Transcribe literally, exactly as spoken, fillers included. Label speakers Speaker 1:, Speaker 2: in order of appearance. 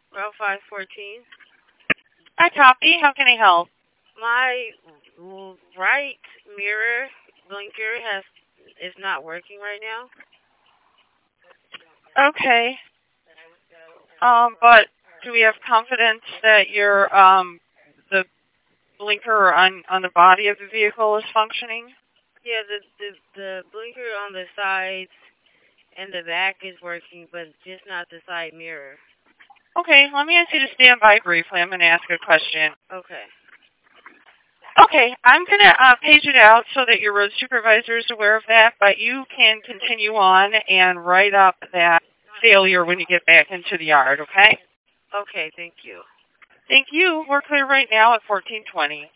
Speaker 1: Route five fourteen.
Speaker 2: Hi, copy. How can I help?
Speaker 1: My right mirror blinker has is not working right now.
Speaker 2: Okay. Um, but do we have confidence that your um the blinker on on the body of the vehicle is functioning?
Speaker 1: Yeah, the the the blinker on the sides and the back is working, but just not the side mirror.
Speaker 2: Okay, let me ask you to stand by briefly. I'm going to ask a question.
Speaker 1: Okay.
Speaker 2: Okay, I'm going to uh, page it out so that your road supervisor is aware of that, but you can continue on and write up that failure when you get back into the yard, okay?
Speaker 1: Okay, thank you.
Speaker 2: Thank you. We're clear right now at fourteen twenty.